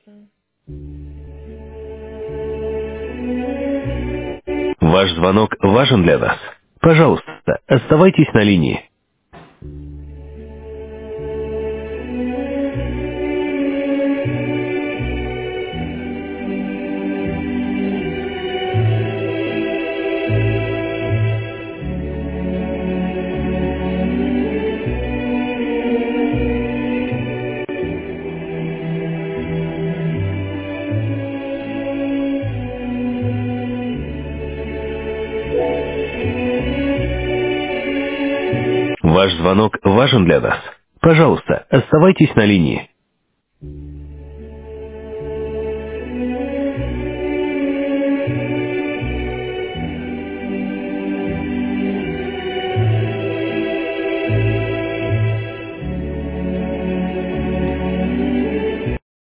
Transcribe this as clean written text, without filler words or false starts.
Ваш звонок важен для нас. Пожалуйста, оставайтесь на линии. Ваш звонок важен для нас. Пожалуйста, оставайтесь на линии.